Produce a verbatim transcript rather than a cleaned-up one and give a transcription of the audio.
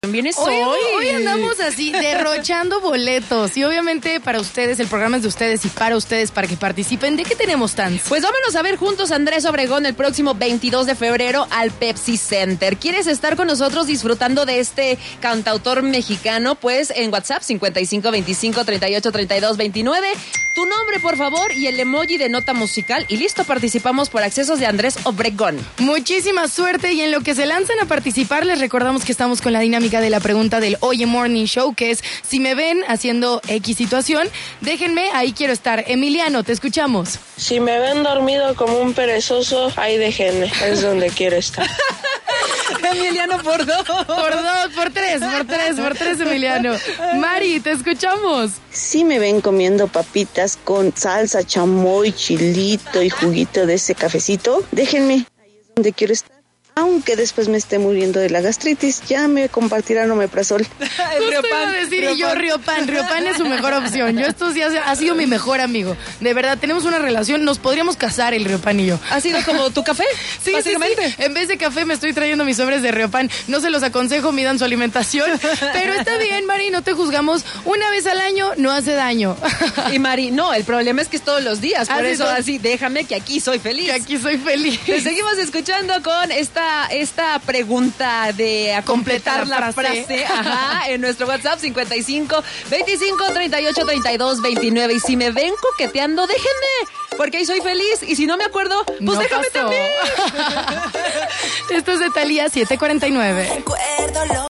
¿Vienes hoy? Hoy, hoy andamos así, derrochando boletos. Y obviamente para ustedes, el programa es de ustedes y para ustedes, para que participen. ¿De qué tenemos tan? Pues vámonos a ver juntos a Andrés Obregón el próximo veintidós de febrero al Pepsi Center. ¿Quieres estar con nosotros disfrutando de este cantautor mexicano? Pues en WhatsApp cincuenta y cinco veinticinco treinta y ocho treinta y dos veintinueve. Tu nombre, por favor, y el emoji de nota musical. Y listo, participamos por accesos de Andrés Obregón. Muchísima suerte. Y en lo que se lanzan a participar, les recordamos que estamos con la dinámica de la pregunta del Oye Morning Show, que es, si me ven haciendo X situación, déjenme, ahí quiero estar. Emiliano, te escuchamos. Si me ven dormido como un perezoso, ahí déjenme, es donde quiero estar. Emiliano, por dos. Por dos, por tres, por tres, por tres, Emiliano. Mari, te escuchamos. Si me ven comiendo papitas con salsa, chamoy, chilito y juguito de ese cafecito, déjenme, ahí es donde quiero estar. Aunque después me esté muriendo de la gastritis, ya me compartirán omeprazol. El Justo iba a decir, Riopan. Y yo Riopan, Riopan es su mejor opción. Yo estos días ha sido mi mejor amigo. De verdad, tenemos una relación, nos podríamos casar el Riopan y yo. ¿Ha sido como tu café? Sí, básicamente. Sí, sí. En vez de café me estoy trayendo mis sobres de Riopan. No se los aconsejo, midan su alimentación. Pero está bien, Mari, no te juzgamos. Una vez al año no hace daño. Y Mari, no, el problema es que es todos los días. Por así eso, no. así, déjame que aquí soy feliz. Que aquí soy feliz. Te seguimos escuchando con esta esta pregunta de a completar la, la frase, frase ajá, en nuestro WhatsApp cincuenta y cinco veinticinco treinta y ocho treinta y dos veintinueve. Y si me ven coqueteando, déjenme, porque ahí soy feliz. Y si no me acuerdo, pues no déjame pasó. También. Esto es de Thalía siete cuarenta y nueve.